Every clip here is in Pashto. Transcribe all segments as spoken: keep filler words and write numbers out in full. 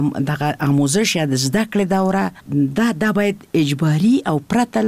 دغه آموزش یا د زده کړې دوره دا د باید اجباري او پرته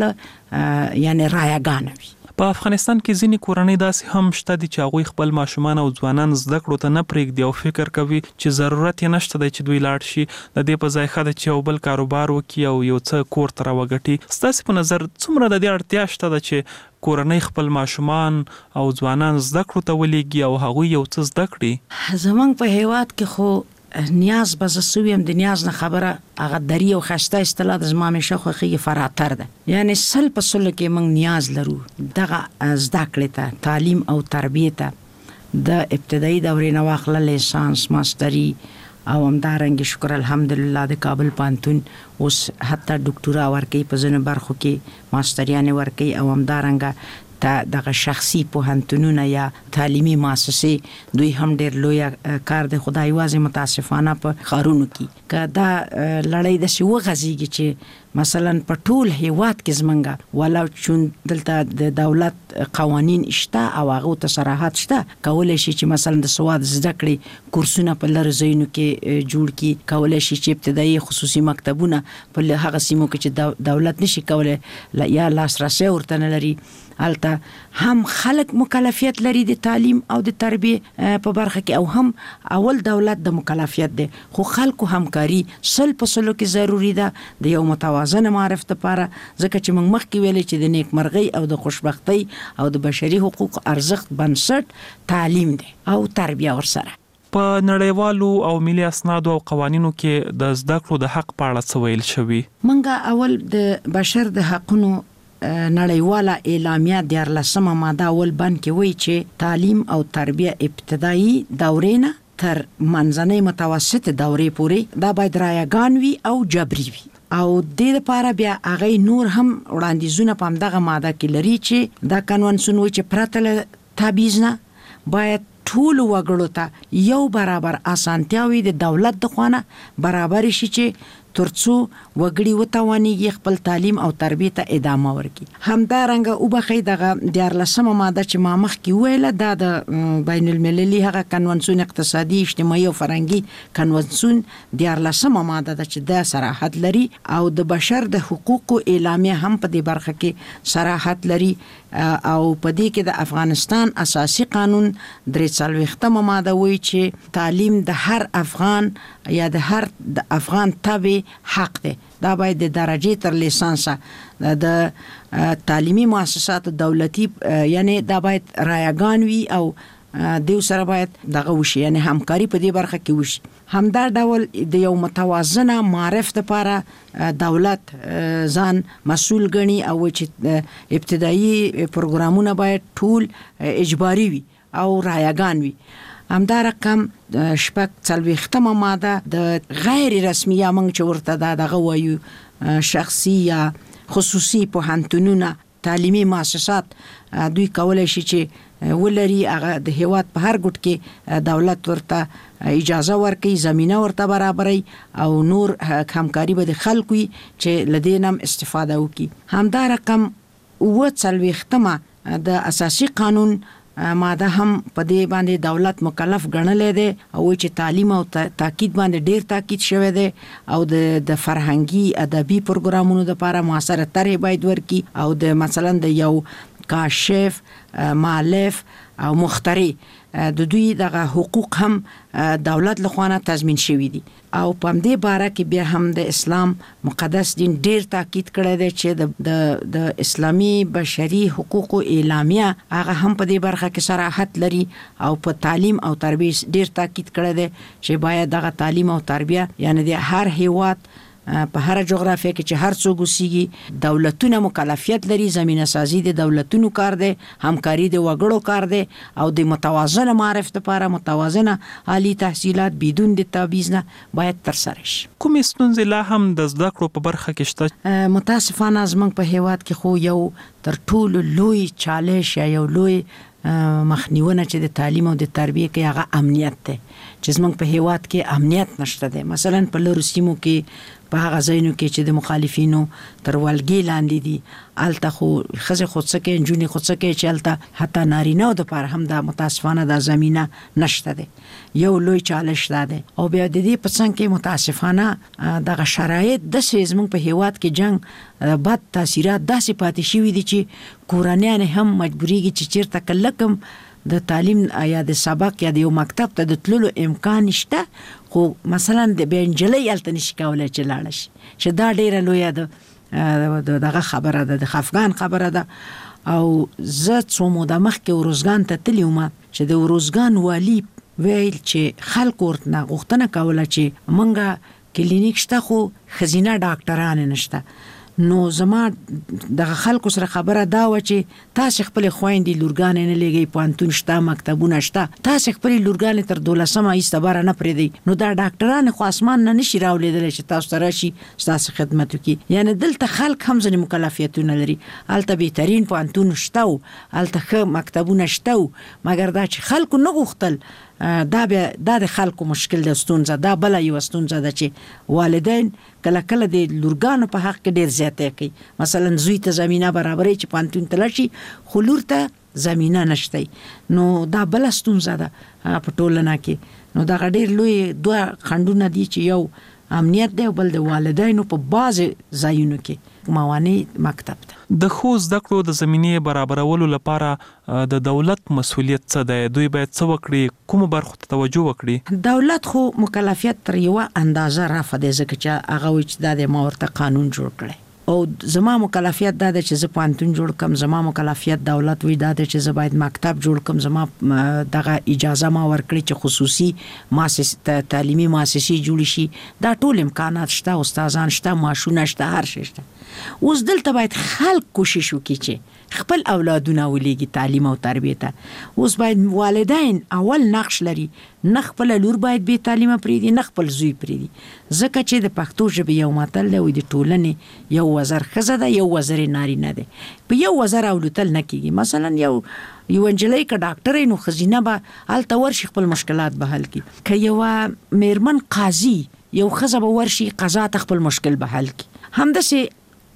له یعنی رایګان وي. په افغانستان کې ځینې کورنۍ داسې هم شته دي چې هغوی خپل ماشومان او ځوانان زده کړو ته نه پرېږدي او فکر کوي چې ضرورت یې نشته دی چې دوی لاړ شي، د دې په ځای ښه ده چې یو بل کاروبار وکړي او یو څه کور ته راوګټي. ستاسې په نظر څومره د دې اړتیا شته ده چې کورنۍ خپل ماشومان او ځوانان زده کړو ته ولېږي او هغوی یو څه زده کړي؟ زمونږ په هېواد کې خو نیاز به زه سویم د نیاز نه خبره هغه دری او خسته اصطلاح د زما همیشه خوښیږي فراتر ده. یعنی سل په سلو کې موږ نیاز لرو دغه زده کړې ته، تعلیم او تربیه ته، د ابتدایي دورې نه واخله لیسانس، ماستري او همدارنګه شکر الحمدلله د کابل پوهنتون اوس حتی ډاکټورا ورکوي په ځینو برخو کې، ماستریانې ورکوي او همدارنګه دغه شخصي پوهنتونونه یا تعلیمي مؤسسې دوی هم ډېر لوی کار دی. خدای یوازې متاسفانه په ښارونو کې که دا لړۍ داسې وغځېږي چې مثلا په ټول هیواد کې زمونږ ولو چون دلته د دولت قوانین شته او هغه ته صراحت شته، کولای شي چې مثلا د سواد زده کړې کورسونه په لر ځایونو کې جوړ کړي، کولای شي چې ابتدایي خصوصي مکتبونه په هغه سیمو کې چې دولت نشي کولای یا لاسرسي ورته نه لري البته هم خلک مکلفیت لري د تعلیم او د تربیه په برخه کې او هم اول دولت د مکلفیت دی، خو خلکو همکاري سل په سلو کې ضروری ده د یو متوازن معرفت لپاره، ځکه چې موږ مخکې ویلې چې د نیکمرغۍ او د خوشبختۍ او د بشري حقوق ارزښت بنسټ تعلیم دی او تربیه ورسره. په نړیوالو او ملي اسنادو او قوانینو کې د زده کړو د حق په اړه څه ویل شوي؟ موږ اول د بشر د حقونو نړیواله اعلامیه دیارلسمه ماده اول بند کې وایي چې تعلیم او تربیه ابتدایي دورې نه تر منځنۍ متوسطه دورې پورې دا باید رایګان وي او جبري وي او د دې لپاره بیا هغه نور هم وړاندیزونه په همدغه ماده کې لري چې دا کنونسون وایي چې پرته له تبعیض نه باید ټول وګړو ته یو برابر اسانتیاوي د دولت د خوانه برابر شي چې ترڅو وګړي وتوانيږي خپل تعلیم او تربیه ته ادامه ورکړي. همدارنګه او بخې دغه دیارلسمه ماده چې ما مخکې ویله دا د بین المللي هغه کنونسون اقتصادي اجتماعي او فرهنګي کنونسون دیارلسمه ماده ده چې د صراحت لري او د بشر د حقوقو اعلامیه هم په دې برخه کې صراحت لري او په دې کې د افغانستان اساسي قانون درې څلوېښتمه ماده وایي چې تعلیم د هر افغان یا د هر د افغان تبع حق دی. دا باید د درجه تر لیسانسه د تعلیمي مؤسسات دولتي یعنی دا باید رایګان وي او دیو سره باید دغه وشي، یعنی همکاري په دې برخه کې وشي. همدا ډول د یو متوازنه معرفت لپاره دولت ځان مسؤل ګڼي او چې ابتدایي پروګرامونه باید ټول اجباري وي او رایګان وي. همدا رقم شپږ څلوېښتمه ماده د غیر رسمي یا موږ چې ورته دا دغه وایو شخصي یا خصوصي پوهنتونونه تعلیمي مؤسسات دوی کولای شي چې ولري هغه د هیواد په هر ګوټ کې دولت ورته اجازه ورکړي، زمينه ورته برابري او نور همکاري به د خلکو چې لدینم استفاده وکړي. همدا رقم اووه څلوېښتمه د اساسي قانون ماده هم په دې باندې دولت مکلف ګڼلې ده او چې تعلیم او تاکید باندې ډیر تاکید شوی دی او د د فرهنګي ادبي پروګرامونو لپاره موثره طرح باید ورکړي او د مثلا د یو کاشف، مؤلف او مخترع د دوی دغه حقوق هم دولت لخوا تضمین شوی دي او په دې باره کې بیا هم د اسلام مقدس دین ډیر تاکید کړی دی چې د د اسلامي بشري حقوقو اعلامیه هغه هم په دې برخه کې صراحت لري او په تعلیم او تربیه ډیر تاکید کړی دی چې باید دغه تعلیم او تربیه یعنی د هر هیواد په هر جغرافیه کې چې هر څوک اوسېږي دولتونه مکلفیت لري، زمینه سازي د دولتونو کار دی، همکاري د وګړو کار دی او د متوازنه معرفت لپاره متوازنه عالی تحصیلات بدون د تبعیض نه باید ترسره شي. کومې ستونزې لا هم د زده کړو په برخه کې شته؟ متاسفانه زموږ په هیواد کې خو یو تر ټولو لوی چالش یا یو لوی مخنیونه چې د تعلیم او د تربیه کې هغه امنیت دی چې زموږ په هیواد کې امنیت نشته دی. مثلا په لرو سیمو کې په هغه ځایونو کې چې د مخالفینو تر ولګي لاندې دي الته خو خزه خودسکه انجونی خودسکه چې الته حتی نارینه د پر هم د متاسفانه د زمينه نشته دي یو لوی چالش ده او بیا د دې په څنګه کې متاسفانه دغه شرایط د سیزمن په هیواد کې جنگ بد تاثیرات داسې پاتې شوي دي چې کورانیان هم مجبوريږي چې چیرته کلکم د تعلیم یا د سبق یا د یو مکتب ته د تللو امکان نشته خو مثلا د بنجلې الته نشي کولای چې لاړ شي چې دا ډیره لوی ده دغه خبره ده د افغان خبره ده او زه څو موده مخکې ورزګان ته تلم چې د ورزګان والی ویل چې خلک ورته غوښتنه کوله چې منګه کلینیک شته خو خزینه ډاکټران نشته نو زما د خلکو سره خبره دا و چې تاسو خپل خويندې لورګان نه لګي پانتون شته مکتبونه شته تاسو خپل لورګان تر دولسمه ایستبار نه پرې دی نو دا ډاکټران خو اسمان نه نشي راولېدل چې تاسو سره شي تاسو خدمت وکي یعنی دلته خلک هم ځنې مکلفیتونه لري الته بهترین پانتون شته الته مکتبونه شته مګر دا چې خلکو نه غوښتل دا به دا د خلکو مشکل د ستونزه دا بل یو ستونزه ده چې والدین کله کله د لورګانو په حق کې ډیر زیاته کوي مثلا زوی ته زمينه برابرې چې پانتون تلشي خو لور ته زمينه نشته نو دا بل ستونزه ده په ټولنه کې نو دا ډیر لوی دوه خندونه دي چې یو امنیت دی او بل د والدینو په باز ځایونو کې موانع مکتب ده د خو زده کړو د زمینې برابرولو لپاره د دولت مسؤلیت څه دی دوی باید څه وکړي کوم برخو ته توجه وکړي دولت خو مکلفیت تر یو اندازه رافع دی ځکه چې هغه وچ د مورته قانون جوړ کړي او زما مکلفیت دا چې زه پانتون جوړ کم زما مکلفیت دولت وی دا چې زه باید مکتب جوړ کم زما دغه اجازه ما ورکړي چې خصوصي مؤسسه تعلیمي مؤسسه جوړ شي دا ټول امکانات شته استادان شته ماشونه شته هر شي شته اوس دلته باید خلک کوشش وکړي چې خپل اولادونه ولېږي تعلیم او تربیه ته اوس باید والدین اول نقش لري نه خپل لور باید به تعلیم پریدي نه خپل زوی پریدي ځکه چې د پښتو ژبې یو متل دی د ټولنې یو وزر خزه ده یو وزر نارینه ده په یو وزر اولتل نه کیږي مثلا یو یو انجلۍ ک ډاکټر نو خزینه به الته ورشي خپل مشکلات به حل کی ک یو میرمن قاضي یو خزه به ورشي قضا خپل مشکل به حل کی همدسه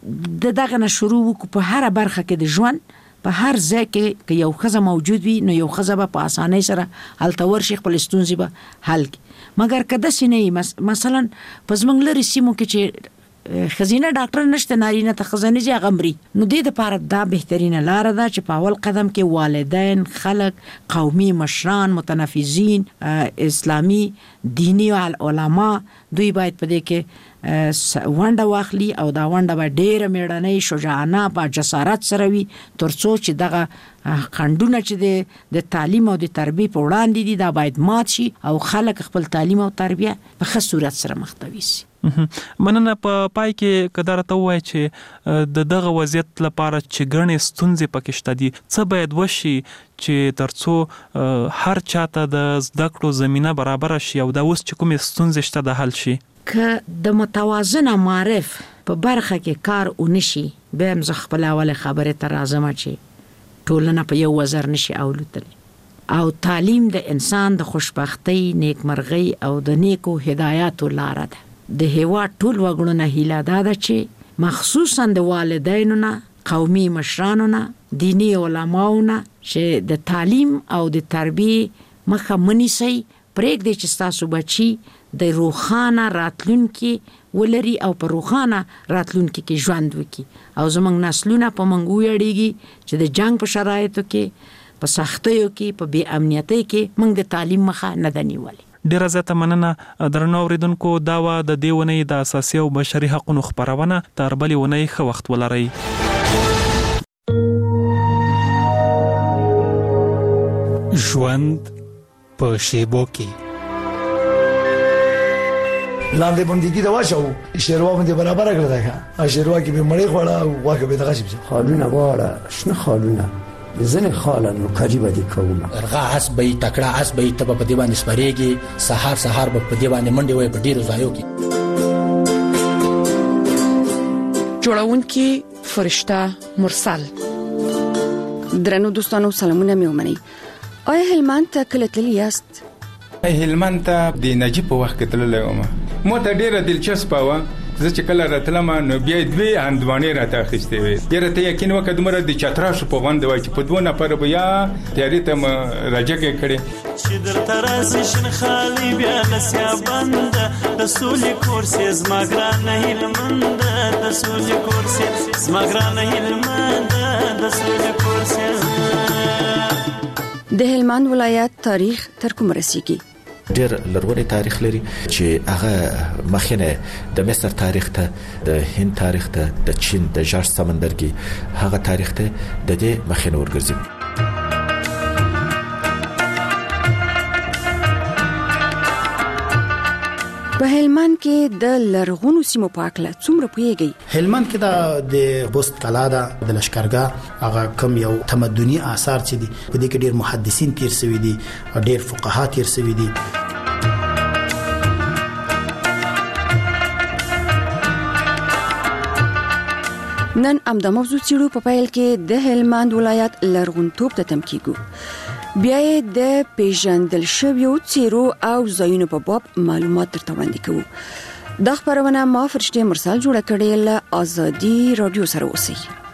د دغه نه شروع وکړو په هر برخه کې د ژوند په هر ځای کې یو خزه موجود وي نو یو خزه به په اسانۍ سره الته ورشي خپل ستونزې به حل کی مګر کده سینې مثلا په زمنګ لري سیمو کې چې خزینه ډاکټر نشته نارینه ته خزانه جي غمري نو د دې لپاره دا بهترینه لار ده چې په اول قدم کې والدین خلک قومي مشران متنفذین اسلامی دینی علما دوی باید په دې کې ونده واخلي او دا ونده به ډیره میړنۍ شجاعانه با جسارت سره وي ترڅو چې دغه خندونه چې د تعلیم او د تربیه په وړاندې دي دا باید مات شي او خلک خپل تعلیم او تربیه په ښه صورت سره مخته وي مننه په پای کې قدر ته وای چې د دغه وضعیت لپاره چې ګڼې ستونزې پکې شته دي څه باید وشي چې ترڅو هر چاته د زده کړو زمينه برابر شي او دا اوس چې کومې ستونزې شته د حل شي که د متوازنه معرف په برخه کې کار ونشي به هم زه خپل اوله خبره تر راځم چې ټولنه په یو وزر نشي اولتل او تعلیم د انسان د خوشبختی نیکمرغي او د نیکو هدایاتو لار ده د هوا ټول وګړو هیله ده چې مخصوصا د والدینو نه قومي مشرانو نه دینی علماو نه چې د تعلیم او د تربیه مخه منیسي پرېږدي چې تاسو بچي د روخانه راتلونکي ولري او په روخانه راتلونکي کې ژوند وکړي او زمونږ نسلونه په منګو یړيږي چې د جنگ په شرایطو کې په سختیو کې په بی امنیتۍ کې موږ د تعلیم مخه نه دنیولې ډیره زیاته مننه درنو اوریدونکو دا و د دې ونې د اساسي او بشري حقوقو خبرونه تر بلې ونې ښه وخت ولرئ ژوند په شیبو کې لاندې باندې دا واچو شیروا باندې برابر کړل دا شیروا کې به مړې خوړه واکه به دغه شي خالونه واړه شنه خالونه زنه خالن کاجی باندې کوم ارغا اس به تکړه اس به ته په دی باندې سپریږي سحر سحر په دی باندې منډي وي په ډیرو ځایو کې جوړونکي فرشته مرسل درنو دوستانو سلامونه مې ومني آیا هلمند ته کله تللی یاست هلمند ته د نجیب په وخت کې تللی وم مو ته ډیره دلچسپه و زه چې کله راتلم نو بیا دوی هندوانې راته اخیستې وې. یاره ته یقین وکړه دومره د چتراشو په غونډه وای چې په دوه نفر به یا تیاري ته راجګې کړې چې درته راسي شین خالي بیا لسیا بند د سولې کورسې زما ګرانه هیلمند د سولې کورسې زما ګرانه هیلمند د سولې کورسې. د هلمند ولایت تاریخ تر کوم رسیږي؟ ډېر لرغونی تاریخ لري چې هغه مخینه د مصر تاریخ ته، د هند تاریخ ته، د چین د جارج سمندرګي هغه تاریخ ته د دې مخینه ورګرځي. په هلمند کې د لرغونو سیمو په اړه څومره پوهیږئ؟ هلمند کې د بست کلا ده، د لشکرګاه هغه کم یو تمدني آثار چې دي په دې کې ډېر محدثین تیر شوي دي او ډېر فقها تیر شوي دي. نن امدا موضوع چیرو په پیل کې د هلمند ولایت لرغونتوب ته تم کیږو، بیا د پیژندل شویو چیرو او ځایونو په باب معلومات درته وړاندې کوو. دا خبرونه ما فرشته مرسل جوړه کړې له ازادي رادیو سره اوسئ.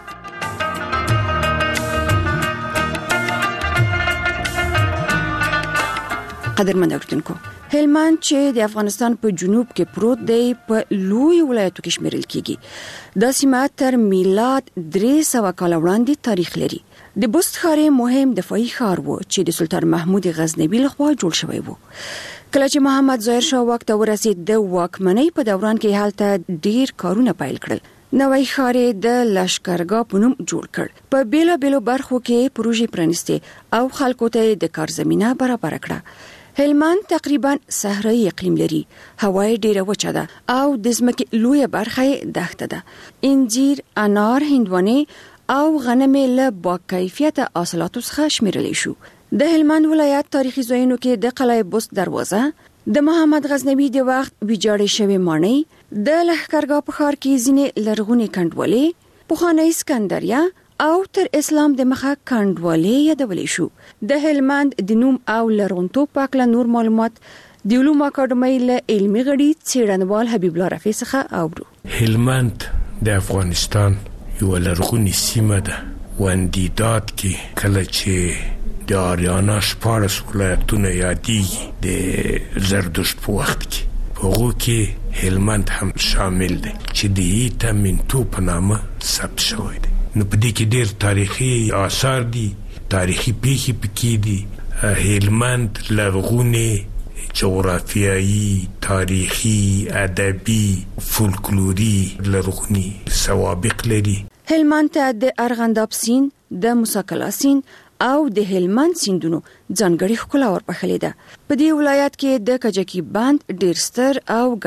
قدرمن اورېدونکو، هلمند چې د افغانستان په جنوب کې پروت دی په لوی ولایتو کې شمیرل کیږي. دا سیمه تر میلاد درې سوه کال وړاندې تاریخ لري. د بست ښار مهم دفاعي ښار و چې د سلطان محمود غزنوي لخوا جوړ شوی و. کله چې محمد ظاهر شاه واک ته ورسید د واکمنۍ په دوران کې هلته ډیر کارونه پیل کړل. نوی ښار د لشکرګاه په نوم جوړ کړ. په بیلا بیلو برخو کې پروژې پرانیستې او خلکو ته د کار زمينه برابر کړه. هلمند تقریبا صحرایي اقلیم لري، هوا ډیره وچه ده او د ځمکې لویه برخه دښته ده. انجیر، انار، هندوانې او غنم له با کیفیت حاصلاتو څخه شمیرل شو. د هلمند ولایت تاریخي ځایونو کې د قلعه بست دروازه، د محمد غزنوي د وخت ویجاړې شوی ماڼۍ، د لښکرګاه په ښار کې ځینې لرغونې کنډوالې، پخوانی اسکندریه او تر اسلام د مخه کنډوالې یادولې شو. د هلمند د نوم او لرغونتوب په اړه نور معلومات د علومو اکاډمۍ له علمي غړي څېړنوال حبیب الله رفیع څخه اورو. هلمند د افغانستان یو لرغونی سیمه ده. وندیداد کې کله چې د آریانا شپاړس ولایتونه یادېږي د زردشت په وخت کې، په هغو کې هلمند هم شامل دی چې د هیته منتو په نامه ثبت شوی دی. نو په دې کې ډېر تاریخي آثار دي، تاریخي پیښې پکې دي. هلمند لرغونی، جغرافیایی، تاریخي، ادبي، فولکلوري لرغونی سوابق لري. هلمند ته د ارغنداب سیند، د موسی کلا سیند او د هلمند سیندونو ځانګړي ښکلا ورپخلې ده. په دې ولایت کې د کجکي بند ډېر ستر او